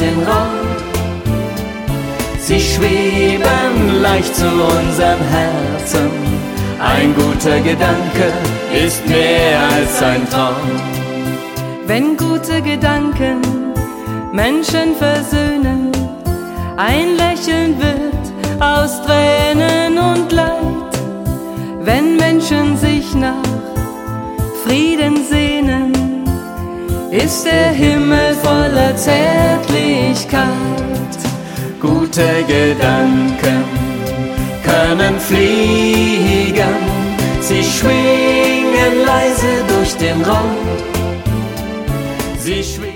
den Raum. Sie schweben leicht zu unserem Herzen. Ein guter Gedanke ist mehr als ein Traum. Wenn gute Gedanken Menschen versöhnen, ein Lächeln wird aus Tränen und Leid. Wenn Menschen sich nach Frieden sehnen, ist der Himmel voller Zärtlichkeit. Gute Gedanken können fliegen, sie schwingen leise durch den Raum. Sie schwingen